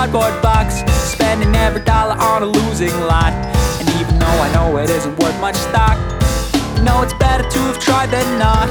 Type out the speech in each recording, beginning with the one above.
cardboard box, spending every dollar on a losing lot. And even though I know it isn't worth much stock, you know it's better to have tried than not.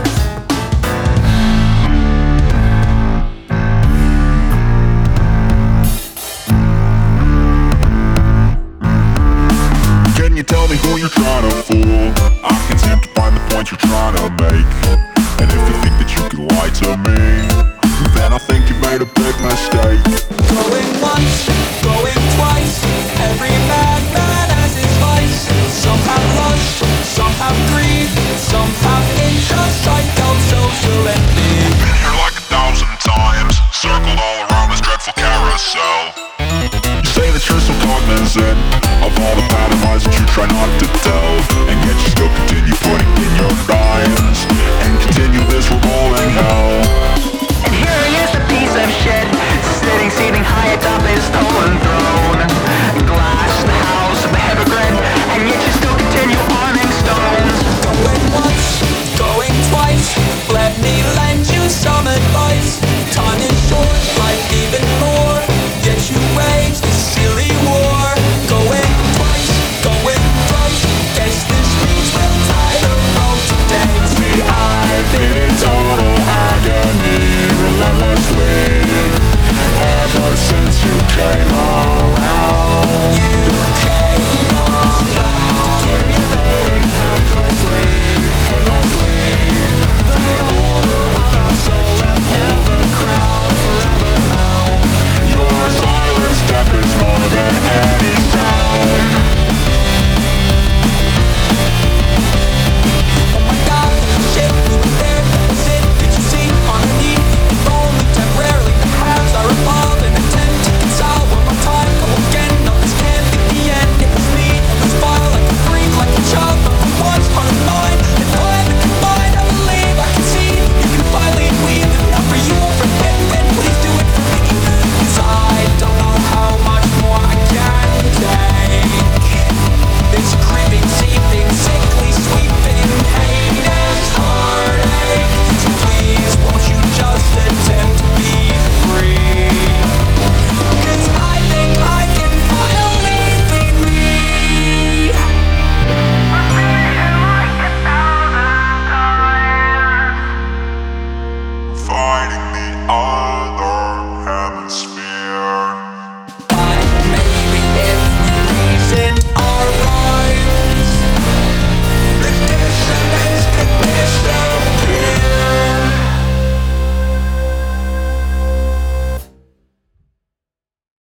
Can you tell me who you're trying to fool? I can't seem to find the point you're trying to make. And if you think that you can lie to me, then I think you made a big mistake. Going once, going twice, every madman has his vice. Some have lust, some have greed, some have interest, psychosocial envy. Been here like 1,000 times, circled all around this dreadful carousel. You say that you're so cognizant of all the bad advice that you try not to tell.